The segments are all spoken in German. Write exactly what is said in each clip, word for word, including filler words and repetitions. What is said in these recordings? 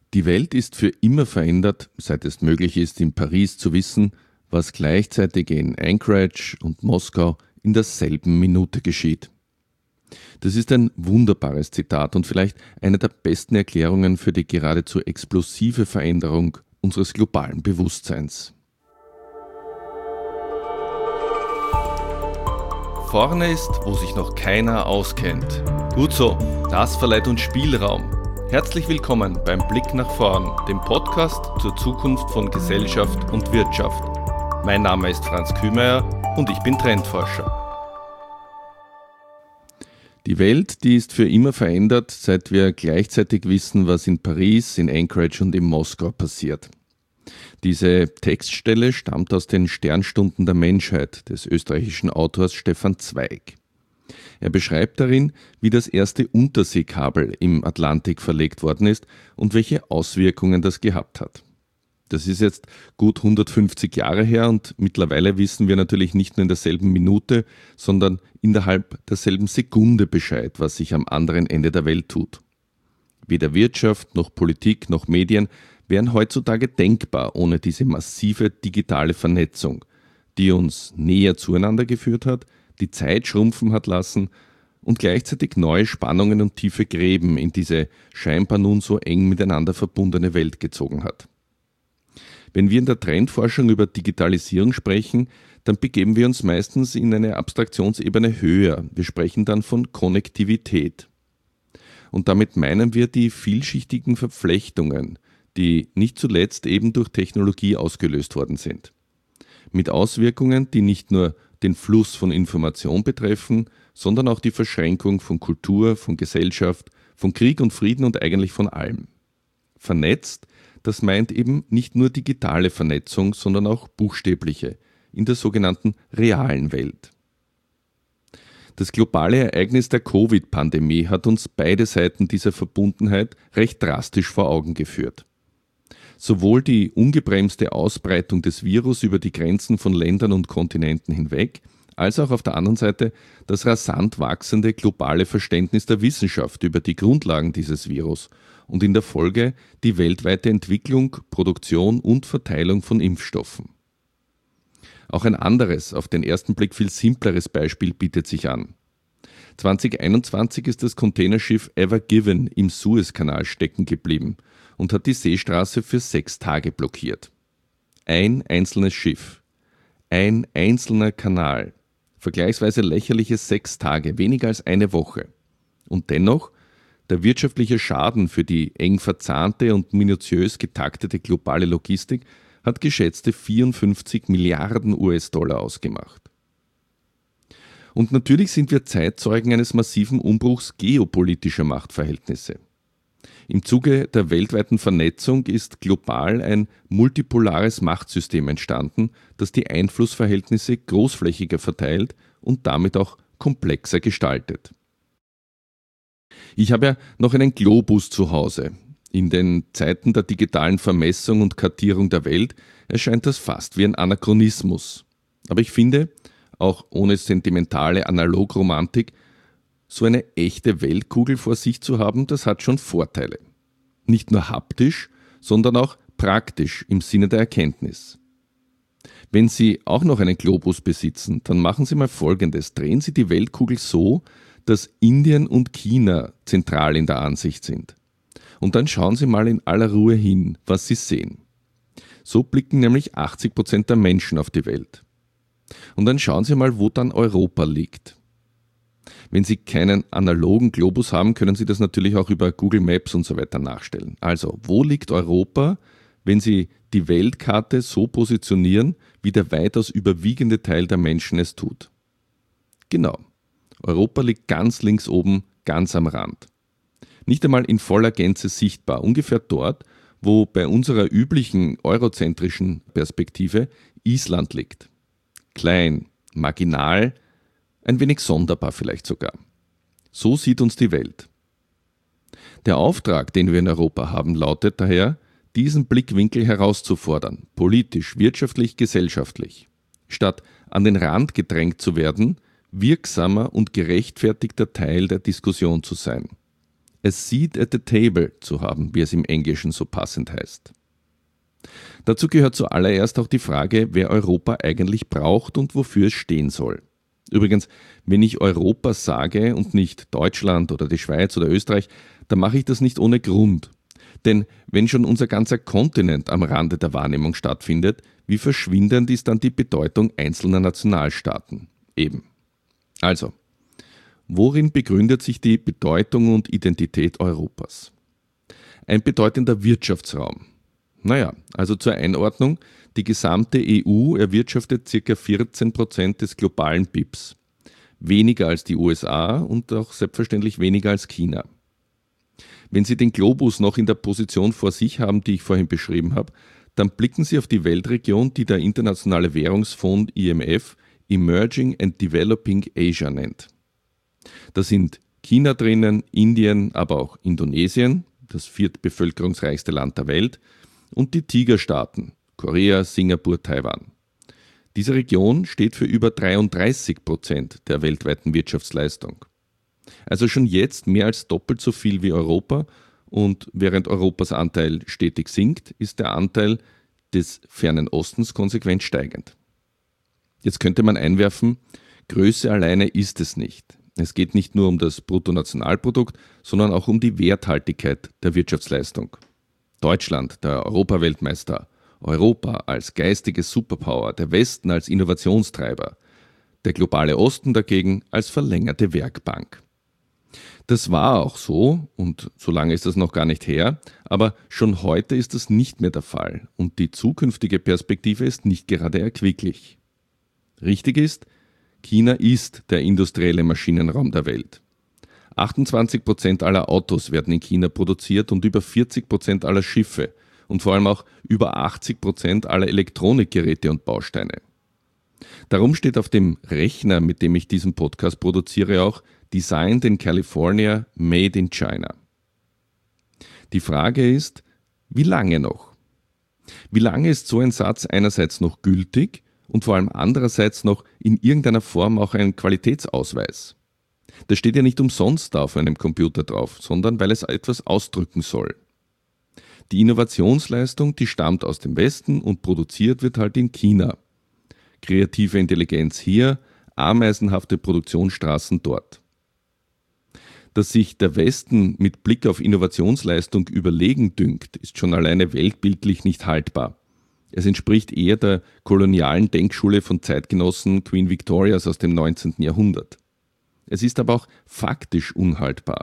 Die Welt ist für immer verändert, seit es möglich ist, in Paris zu wissen, was gleichzeitig in Anchorage und Moskau in derselben Minute geschieht. Das ist ein wunderbares Zitat und vielleicht eine der besten Erklärungen für die geradezu explosive Veränderung unseres globalen Bewusstseins. Vorne ist, wo sich noch keiner auskennt. Gut so, das verleiht uns Spielraum. Herzlich willkommen beim Blick nach vorn, dem Podcast zur Zukunft von Gesellschaft und Wirtschaft. Mein Name ist Franz Kühmeier und ich bin Trendforscher. Die Welt, die ist für immer verändert, seit wir gleichzeitig wissen, was in Paris, in Anchorage und in Moskau passiert. Diese Textstelle stammt aus den Sternstunden der Menschheit des österreichischen Autors Stefan Zweig. Er beschreibt darin, wie das erste Unterseekabel im Atlantik verlegt worden ist und welche Auswirkungen das gehabt hat. Das ist jetzt gut hundertfünfzig Jahre her und mittlerweile wissen wir natürlich nicht nur in derselben Minute, sondern innerhalb derselben Sekunde Bescheid, was sich am anderen Ende der Welt tut. Weder Wirtschaft noch Politik noch Medien wären heutzutage denkbar ohne diese massive digitale Vernetzung, die uns näher zueinander geführt hat, die Zeit schrumpfen hat lassen und gleichzeitig neue Spannungen und tiefe Gräben in diese scheinbar nun so eng miteinander verbundene Welt gezogen hat. Wenn wir in der Trendforschung über Digitalisierung sprechen, dann begeben wir uns meistens in eine Abstraktionsebene höher. Wir sprechen dann von Konnektivität. Und damit meinen wir die vielschichtigen Verflechtungen, die nicht zuletzt eben durch Technologie ausgelöst worden sind. Mit Auswirkungen, die nicht nur den Fluss von Information betreffen, sondern auch die Verschränkung von Kultur, von Gesellschaft, von Krieg und Frieden und eigentlich von allem. Vernetzt, das meint eben nicht nur digitale Vernetzung, sondern auch buchstäbliche, in der sogenannten realen Welt. Das globale Ereignis der Covid-Pandemie hat uns beide Seiten dieser Verbundenheit recht drastisch vor Augen geführt. Sowohl die ungebremste Ausbreitung des Virus über die Grenzen von Ländern und Kontinenten hinweg, als auch auf der anderen Seite das rasant wachsende globale Verständnis der Wissenschaft über die Grundlagen dieses Virus und in der Folge die weltweite Entwicklung, Produktion und Verteilung von Impfstoffen. Auch ein anderes, auf den ersten Blick viel simpleres Beispiel bietet sich an. zwanzig einundzwanzig ist das Containerschiff Ever Given im Suezkanal stecken geblieben und hat die Seestraße für sechs Tage blockiert. Ein einzelnes Schiff, ein einzelner Kanal, vergleichsweise lächerliche sechs Tage, weniger als eine Woche. Und dennoch, der wirtschaftliche Schaden für die eng verzahnte und minutiös getaktete globale Logistik hat geschätzte vierundfünfzig Milliarden U S-Dollar ausgemacht. Und natürlich sind wir Zeitzeugen eines massiven Umbruchs geopolitischer Machtverhältnisse. Im Zuge der weltweiten Vernetzung ist global ein multipolares Machtsystem entstanden, das die Einflussverhältnisse großflächiger verteilt und damit auch komplexer gestaltet. Ich habe ja noch einen Globus zu Hause. In den Zeiten der digitalen Vermessung und Kartierung der Welt erscheint das fast wie ein Anachronismus. Aber ich finde, auch ohne sentimentale Analogromantik, so eine echte Weltkugel vor sich zu haben, das hat schon Vorteile. Nicht nur haptisch, sondern auch praktisch im Sinne der Erkenntnis. Wenn Sie auch noch einen Globus besitzen, dann machen Sie mal Folgendes. Drehen Sie die Weltkugel so, dass Indien und China zentral in der Ansicht sind. Und dann schauen Sie mal in aller Ruhe hin, was Sie sehen. So blicken nämlich achtzig Prozent der Menschen auf die Welt. Und dann schauen Sie mal, wo dann Europa liegt. Wenn Sie keinen analogen Globus haben, können Sie das natürlich auch über Google Maps und so weiter nachstellen. Also, wo liegt Europa, wenn Sie die Weltkarte so positionieren, wie der weitaus überwiegende Teil der Menschen es tut? Genau. Europa liegt ganz links oben, ganz am Rand. Nicht einmal in voller Gänze sichtbar, ungefähr dort, wo bei unserer üblichen eurozentrischen Perspektive Island liegt. Klein, marginal, ein wenig sonderbar vielleicht sogar. So sieht uns die Welt. Der Auftrag, den wir in Europa haben, lautet daher, diesen Blickwinkel herauszufordern, politisch, wirtschaftlich, gesellschaftlich. Statt an den Rand gedrängt zu werden, wirksamer und gerechtfertigter Teil der Diskussion zu sein. a seat at the table zu haben, wie es im Englischen so passend heißt. Dazu gehört zuallererst auch die Frage, wer Europa eigentlich braucht und wofür es stehen soll. Übrigens, wenn ich Europa sage und nicht Deutschland oder die Schweiz oder Österreich, dann mache ich das nicht ohne Grund. Denn wenn schon unser ganzer Kontinent am Rande der Wahrnehmung stattfindet, wie verschwindend ist dann die Bedeutung einzelner Nationalstaaten? Eben. Also, worin begründet sich die Bedeutung und Identität Europas? Ein bedeutender Wirtschaftsraum. Naja, also zur Einordnung, die gesamte E U erwirtschaftet ca. vierzehn Prozent des globalen B I Ps. Weniger als die U S A und auch selbstverständlich weniger als China. Wenn Sie den Globus noch in der Position vor sich haben, die ich vorhin beschrieben habe, dann blicken Sie auf die Weltregion, die der Internationale Währungsfonds I M F Emerging and Developing Asia nennt. Da sind China drinnen, Indien, aber auch Indonesien, das viertbevölkerungsreichste Land der Welt, und die Tigerstaaten, Korea, Singapur, Taiwan. Diese Region steht für über dreiunddreißig Prozent der weltweiten Wirtschaftsleistung. Also schon jetzt mehr als doppelt so viel wie Europa, und während Europas Anteil stetig sinkt, ist der Anteil des fernen Ostens konsequent steigend. Jetzt könnte man einwerfen, Größe alleine ist es nicht. Es geht nicht nur um das Bruttonationalprodukt, sondern auch um die Werthaltigkeit der Wirtschaftsleistung. Deutschland, der Europaweltmeister, Europa als geistiges Superpower, der Westen als Innovationstreiber, der globale Osten dagegen als verlängerte Werkbank. Das war auch so, und so lange ist das noch gar nicht her, aber schon heute ist das nicht mehr der Fall und die zukünftige Perspektive ist nicht gerade erquicklich. Richtig ist, China ist der industrielle Maschinenraum der Welt. achtundzwanzig Prozent aller Autos werden in China produziert und über vierzig Prozent aller Schiffe und vor allem auch über achtzig Prozent aller Elektronikgeräte und Bausteine. Darum steht auf dem Rechner, mit dem ich diesen Podcast produziere, auch Designed in California, Made in China. Die Frage ist, wie lange noch? Wie lange ist so ein Satz einerseits noch gültig und vor allem andererseits noch in irgendeiner Form auch ein Qualitätsausweis? Das steht ja nicht umsonst da auf einem Computer drauf, sondern weil es etwas ausdrücken soll. Die Innovationsleistung, die stammt aus dem Westen und produziert wird halt in China. Kreative Intelligenz hier, ameisenhafte Produktionsstraßen dort. Dass sich der Westen mit Blick auf Innovationsleistung überlegen dünkt, ist schon alleine weltbildlich nicht haltbar. Es entspricht eher der kolonialen Denkschule von Zeitgenossen Queen Victorias aus dem neunzehnten Jahrhundert. Es ist aber auch faktisch unhaltbar.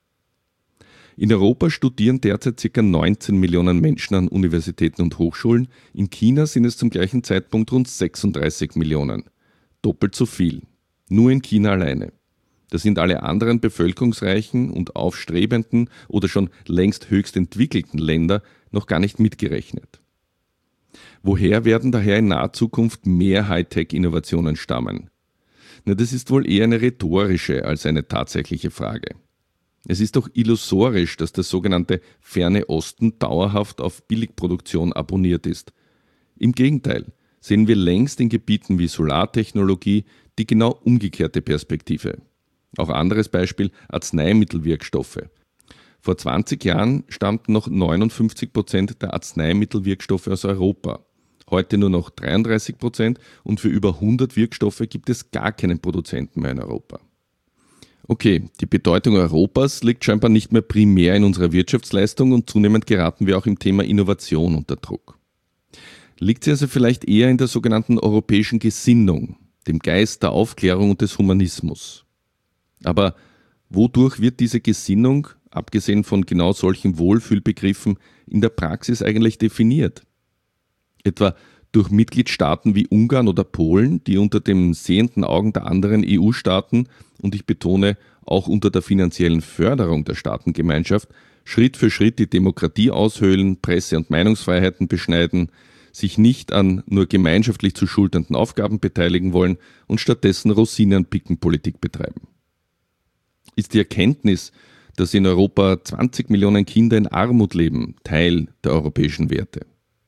In Europa studieren derzeit ca. neunzehn Millionen Menschen an Universitäten und Hochschulen. In China sind es zum gleichen Zeitpunkt rund sechsunddreißig Millionen. Doppelt so viel. Nur in China alleine. Da sind alle anderen bevölkerungsreichen und aufstrebenden oder schon längst höchst entwickelten Länder noch gar nicht mitgerechnet. Woher werden daher in naher Zukunft mehr Hightech-Innovationen stammen? Na, das ist wohl eher eine rhetorische als eine tatsächliche Frage. Es ist doch illusorisch, dass der sogenannte Ferne Osten dauerhaft auf Billigproduktion abonniert ist. Im Gegenteil, sehen wir längst in Gebieten wie Solartechnologie die genau umgekehrte Perspektive. Auch anderes Beispiel, Arzneimittelwirkstoffe. Vor zwanzig Jahren stammten noch neunundfünfzig Prozent der Arzneimittelwirkstoffe aus Europa. Heute nur noch dreiunddreißig Prozent und für über hundert Wirkstoffe gibt es gar keinen Produzenten mehr in Europa. Okay, die Bedeutung Europas liegt scheinbar nicht mehr primär in unserer Wirtschaftsleistung und zunehmend geraten wir auch im Thema Innovation unter Druck. Liegt sie also vielleicht eher in der sogenannten europäischen Gesinnung, dem Geist der Aufklärung und des Humanismus. Aber wodurch wird diese Gesinnung, abgesehen von genau solchen Wohlfühlbegriffen, in der Praxis eigentlich definiert? Etwa durch Mitgliedstaaten wie Ungarn oder Polen, die unter den sehenden Augen der anderen E U-Staaten und ich betone auch unter der finanziellen Förderung der Staatengemeinschaft Schritt für Schritt die Demokratie aushöhlen, Presse- und Meinungsfreiheiten beschneiden, sich nicht an nur gemeinschaftlich zu schulternden Aufgaben beteiligen wollen und stattdessen Rosinenpickenpolitik betreiben. Ist die Erkenntnis, dass in Europa zwanzig Millionen Kinder in Armut leben, Teil der europäischen Werte?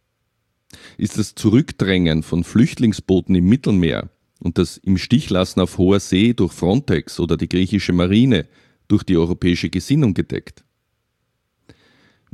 Ist das Zurückdrängen von Flüchtlingsbooten im Mittelmeer und das im Stichlassen auf hoher See durch Frontex oder die griechische Marine durch die europäische Gesinnung gedeckt?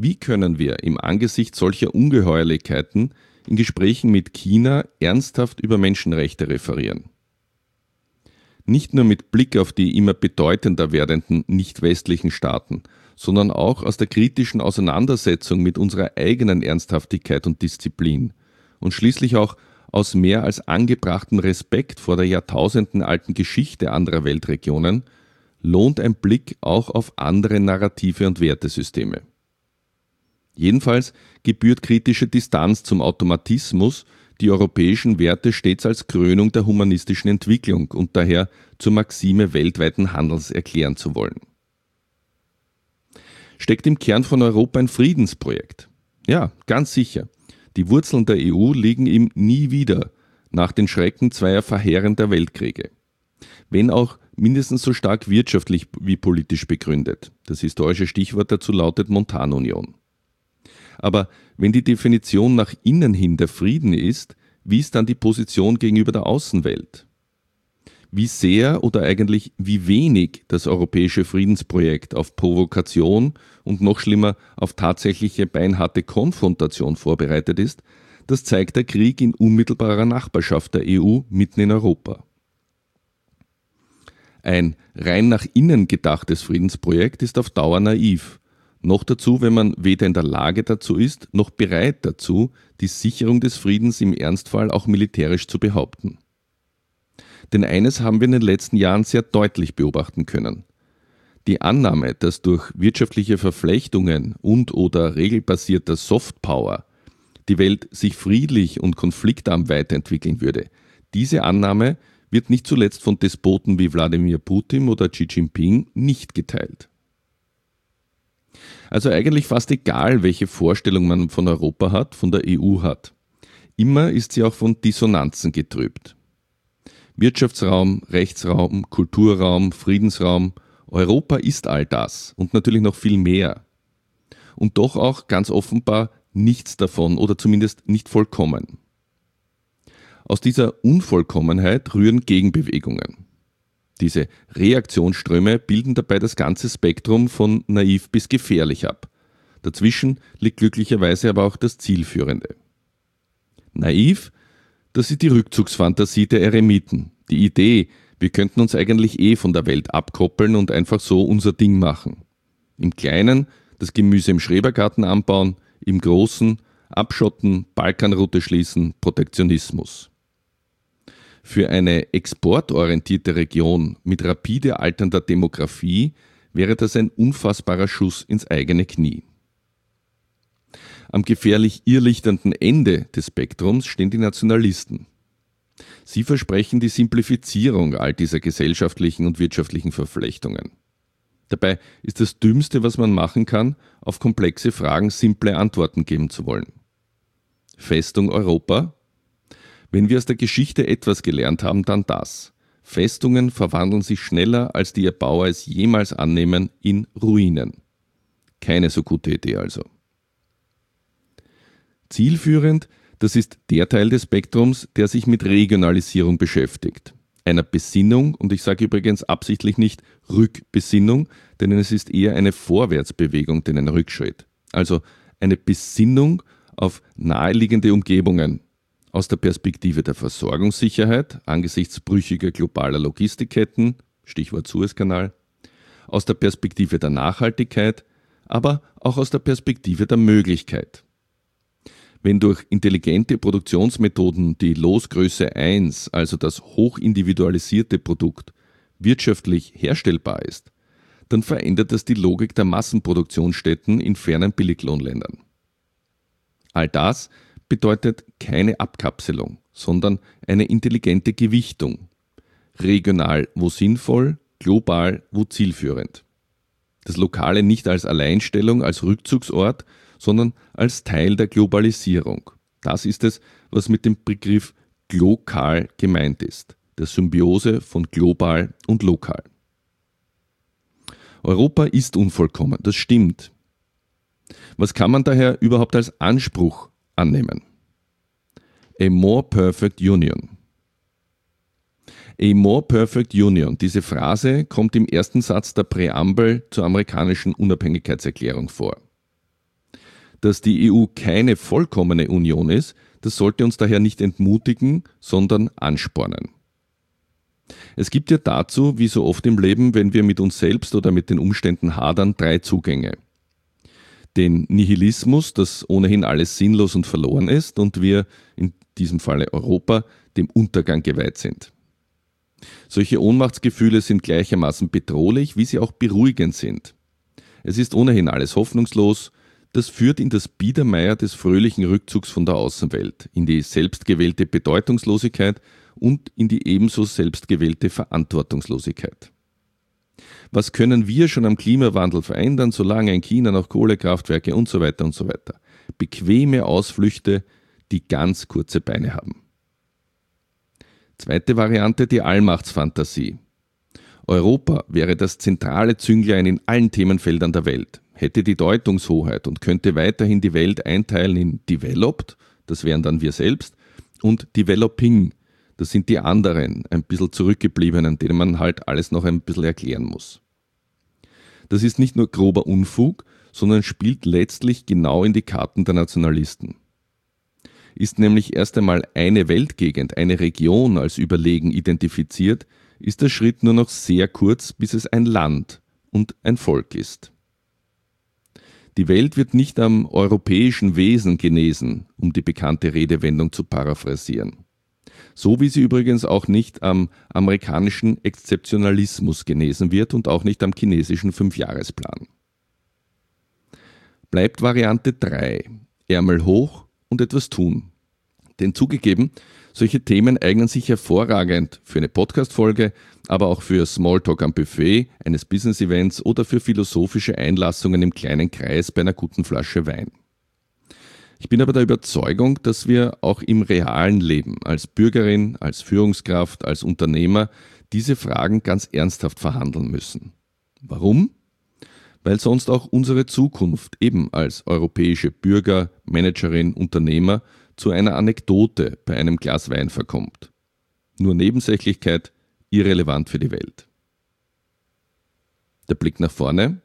Wie können wir im Angesicht solcher Ungeheuerlichkeiten in Gesprächen mit China ernsthaft über Menschenrechte referieren? Nicht nur mit Blick auf die immer bedeutender werdenden nicht-westlichen Staaten, sondern auch aus der kritischen Auseinandersetzung mit unserer eigenen Ernsthaftigkeit und Disziplin und schließlich auch aus mehr als angebrachtem Respekt vor der jahrtausendenalten Geschichte anderer Weltregionen lohnt ein Blick auch auf andere Narrative und Wertesysteme. Jedenfalls gebührt kritische Distanz zum Automatismus, die europäischen Werte stets als Krönung der humanistischen Entwicklung und daher zur Maxime weltweiten Handels erklären zu wollen. Steckt im Kern von Europa ein Friedensprojekt? Ja, ganz sicher. Die Wurzeln der E U liegen ihm nie wieder nach den Schrecken zweier verheerender Weltkriege. Wenn auch mindestens so stark wirtschaftlich wie politisch begründet. Das historische Stichwort dazu lautet Montanunion. Aber wenn die Definition nach innen hin der Frieden ist, wie ist dann die Position gegenüber der Außenwelt? Wie sehr oder eigentlich wie wenig das europäische Friedensprojekt auf Provokation und noch schlimmer auf tatsächliche beinharte Konfrontation vorbereitet ist, das zeigt der Krieg in unmittelbarer Nachbarschaft der E U mitten in Europa. Ein rein nach innen gedachtes Friedensprojekt ist auf Dauer naiv. Noch dazu, wenn man weder in der Lage dazu ist, noch bereit dazu, die Sicherung des Friedens im Ernstfall auch militärisch zu behaupten. Denn eines haben wir in den letzten Jahren sehr deutlich beobachten können. Die Annahme, dass durch wirtschaftliche Verflechtungen und oder regelbasierter Softpower die Welt sich friedlich und konfliktarm weiterentwickeln würde, diese Annahme wird nicht zuletzt von Despoten wie Wladimir Putin oder Xi Jinping nicht geteilt. Also eigentlich fast egal, welche Vorstellung man von Europa hat, von der E U hat. Immer ist sie auch von Dissonanzen getrübt. Wirtschaftsraum, Rechtsraum, Kulturraum, Friedensraum, Europa ist all das und natürlich noch viel mehr. Und doch auch ganz offenbar nichts davon oder zumindest nicht vollkommen. Aus dieser Unvollkommenheit rühren Gegenbewegungen. Diese Reaktionsströme bilden dabei das ganze Spektrum von naiv bis gefährlich ab. Dazwischen liegt glücklicherweise aber auch das Zielführende. Naiv, das ist die Rückzugsfantasie der Eremiten. Die Idee, wir könnten uns eigentlich eh von der Welt abkoppeln und einfach so unser Ding machen. Im Kleinen das Gemüse im Schrebergarten anbauen, im Großen abschotten, Balkanroute schließen, Protektionismus. Für eine exportorientierte Region mit rapide alternder Demografie wäre das ein unfassbarer Schuss ins eigene Knie. Am gefährlich irrlichternden Ende des Spektrums stehen die Nationalisten. Sie versprechen die Simplifizierung all dieser gesellschaftlichen und wirtschaftlichen Verflechtungen. Dabei ist das Dümmste, was man machen kann, auf komplexe Fragen simple Antworten geben zu wollen. Festung Europa? Wenn wir aus der Geschichte etwas gelernt haben, dann das. Festungen verwandeln sich schneller, als die Erbauer es jemals annehmen, in Ruinen. Keine so gute Idee also. Zielführend, das ist der Teil des Spektrums, der sich mit Regionalisierung beschäftigt. Einer Besinnung, und ich sage übrigens absichtlich nicht Rückbesinnung, denn es ist eher eine Vorwärtsbewegung, denn ein Rückschritt. Also eine Besinnung auf naheliegende Umgebungen aus der Perspektive der Versorgungssicherheit angesichts brüchiger globaler Logistikketten, Stichwort Suezkanal, aus der Perspektive der Nachhaltigkeit, aber auch aus der Perspektive der Möglichkeit. Wenn durch intelligente Produktionsmethoden die Losgröße eins, also das hochindividualisierte Produkt, wirtschaftlich herstellbar ist, dann verändert das die Logik der Massenproduktionsstätten in fernen Billiglohnländern. All das bedeutet keine Abkapselung, sondern eine intelligente Gewichtung. Regional wo sinnvoll, global wo zielführend. Das Lokale nicht als Alleinstellung, als Rückzugsort, sondern als Teil der Globalisierung. Das ist es, was mit dem Begriff glokal gemeint ist, der Symbiose von global und lokal. Europa ist unvollkommen, das stimmt. Was kann man daher überhaupt als Anspruch annehmen? A more perfect union. A more perfect union. Diese Phrase kommt im ersten Satz der Präambel zur amerikanischen Unabhängigkeitserklärung vor. Dass die E U keine vollkommene Union ist, das sollte uns daher nicht entmutigen, sondern anspornen. Es gibt ja dazu, wie so oft im Leben, wenn wir mit uns selbst oder mit den Umständen hadern, drei Zugänge. Den Nihilismus, dass ohnehin alles sinnlos und verloren ist und wir, in diesem Falle Europa, dem Untergang geweiht sind. Solche Ohnmachtsgefühle sind gleichermaßen bedrohlich, wie sie auch beruhigend sind. Es ist ohnehin alles hoffnungslos, das führt in das Biedermeier des fröhlichen Rückzugs von der Außenwelt, in die selbstgewählte Bedeutungslosigkeit und in die ebenso selbstgewählte Verantwortungslosigkeit. Was können wir schon am Klimawandel verändern, solange in China noch Kohlekraftwerke und so weiter und so weiter? Bequeme Ausflüchte, die ganz kurze Beine haben. Zweite Variante, die Allmachtsfantasie. Europa wäre das zentrale Zünglein in allen Themenfeldern der Welt, hätte die Deutungshoheit und könnte weiterhin die Welt einteilen in Developed, das wären dann wir selbst, und Developing, das sind die anderen, ein bisschen zurückgebliebenen, denen man halt alles noch ein bisschen erklären muss. Das ist nicht nur grober Unfug, sondern spielt letztlich genau in die Karten der Nationalisten. Ist nämlich erst einmal eine Weltgegend, eine Region als überlegen identifiziert, ist der Schritt nur noch sehr kurz, bis es ein Land und ein Volk ist. Die Welt wird nicht am europäischen Wesen genesen, um die bekannte Redewendung zu paraphrasieren. So wie sie übrigens auch nicht am amerikanischen Exzeptionalismus genesen wird und auch nicht am chinesischen Fünfjahresplan. Bleibt Variante drei, Ärmel hoch und etwas tun. Denn zugegeben, solche Themen eignen sich hervorragend für eine Podcast-Folge, aber auch für Smalltalk am Buffet, eines Business-Events oder für philosophische Einlassungen im kleinen Kreis bei einer guten Flasche Wein. Ich bin aber der Überzeugung, dass wir auch im realen Leben als Bürgerin, als Führungskraft, als Unternehmer diese Fragen ganz ernsthaft verhandeln müssen. Warum? Weil sonst auch unsere Zukunft eben als europäische Bürger, Managerin, Unternehmer zu einer Anekdote bei einem Glas Wein verkommt. Nur Nebensächlichkeit, irrelevant für die Welt. Der Blick nach vorne.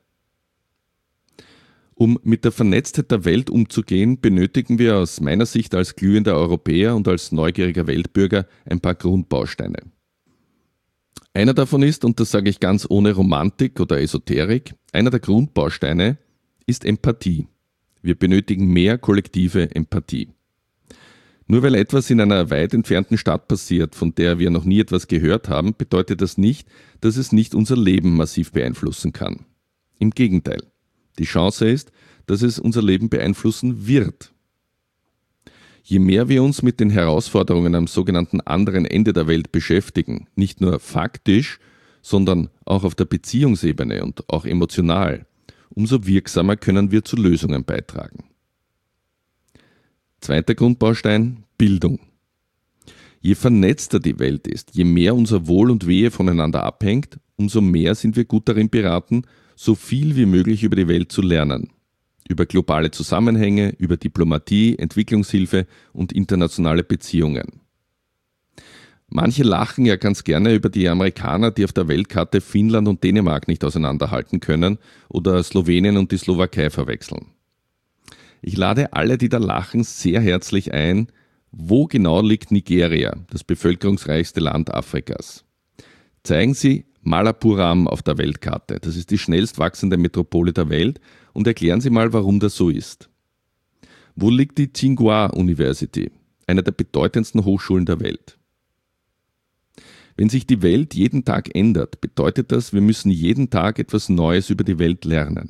Um mit der Vernetztheit der Welt umzugehen, benötigen wir aus meiner Sicht als glühender Europäer und als neugieriger Weltbürger ein paar Grundbausteine. Einer davon ist, und das sage ich ganz ohne Romantik oder Esoterik, einer der Grundbausteine ist Empathie. Wir benötigen mehr kollektive Empathie. Nur weil etwas in einer weit entfernten Stadt passiert, von der wir noch nie etwas gehört haben, bedeutet das nicht, dass es nicht unser Leben massiv beeinflussen kann. Im Gegenteil. Die Chance ist, dass es unser Leben beeinflussen wird. Je mehr wir uns mit den Herausforderungen am sogenannten anderen Ende der Welt beschäftigen, nicht nur faktisch, sondern auch auf der Beziehungsebene und auch emotional, umso wirksamer können wir zu Lösungen beitragen. Zweiter Grundbaustein, Bildung. Je vernetzter die Welt ist, je mehr unser Wohl und Wehe voneinander abhängt, umso mehr sind wir gut darin beraten, so viel wie möglich über die Welt zu lernen. Über globale Zusammenhänge, über Diplomatie, Entwicklungshilfe und internationale Beziehungen. Manche lachen ja ganz gerne über die Amerikaner, die auf der Weltkarte Finnland und Dänemark nicht auseinanderhalten können oder Slowenien und die Slowakei verwechseln. Ich lade alle, die da lachen, sehr herzlich ein, wo genau liegt Nigeria, das bevölkerungsreichste Land Afrikas. Zeigen Sie Malappuram auf der Weltkarte, das ist die schnellst wachsende Metropole der Welt, und erklären Sie mal, warum das so ist. Wo liegt die Tsinghua University, einer der bedeutendsten Hochschulen der Welt? Wenn sich die Welt jeden Tag ändert, bedeutet das, wir müssen jeden Tag etwas Neues über die Welt lernen.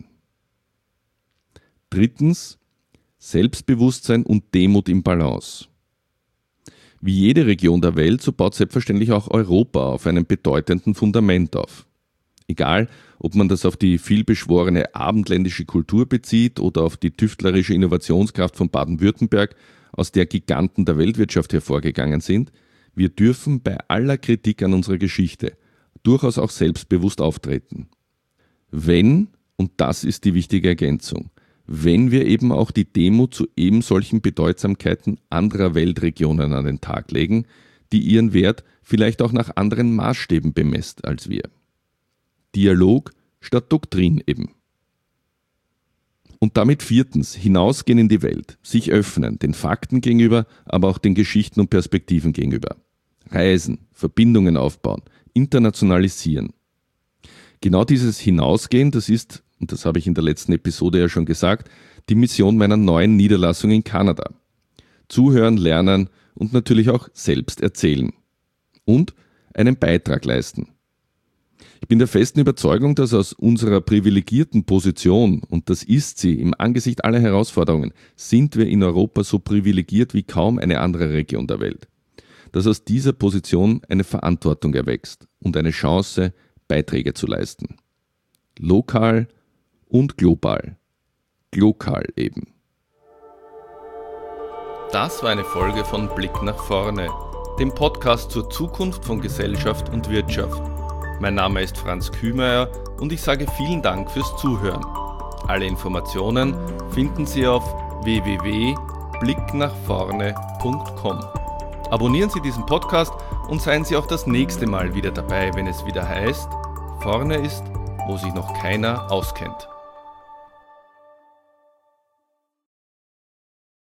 Drittens, Selbstbewusstsein und Demut im Balance. Wie jede Region der Welt, so baut selbstverständlich auch Europa auf einem bedeutenden Fundament auf. Egal, ob man das auf die vielbeschworene abendländische Kultur bezieht oder auf die tüftlerische Innovationskraft von Baden-Württemberg, aus der Giganten der Weltwirtschaft hervorgegangen sind, wir dürfen bei aller Kritik an unserer Geschichte durchaus auch selbstbewusst auftreten. Wenn, und das ist die wichtige Ergänzung, wenn wir eben auch die Demut zu eben solchen Bedeutsamkeiten anderer Weltregionen an den Tag legen, die ihren Wert vielleicht auch nach anderen Maßstäben bemisst als wir. Dialog statt Doktrin eben. Und damit viertens, hinausgehen in die Welt, sich öffnen, den Fakten gegenüber, aber auch den Geschichten und Perspektiven gegenüber. Reisen, Verbindungen aufbauen, internationalisieren. Genau dieses Hinausgehen, das ist, und das habe ich in der letzten Episode ja schon gesagt, die Mission meiner neuen Niederlassung in Kanada. Zuhören, lernen und natürlich auch selbst erzählen. Und einen Beitrag leisten. Ich bin der festen Überzeugung, dass aus unserer privilegierten Position, und das ist sie, im Angesicht aller Herausforderungen, sind wir in Europa so privilegiert wie kaum eine andere Region der Welt. Dass aus dieser Position eine Verantwortung erwächst und eine Chance, Beiträge zu leisten. Lokal und global. Glokal eben. Das war eine Folge von Blick nach vorne, dem Podcast zur Zukunft von Gesellschaft und Wirtschaft. Mein Name ist Franz Kühmeier und ich sage vielen Dank fürs Zuhören. Alle Informationen finden Sie auf w w w punkt blick nach vorne punkt com. Abonnieren Sie diesen Podcast und seien Sie auch das nächste Mal wieder dabei, wenn es wieder heißt, vorne ist, wo sich noch keiner auskennt.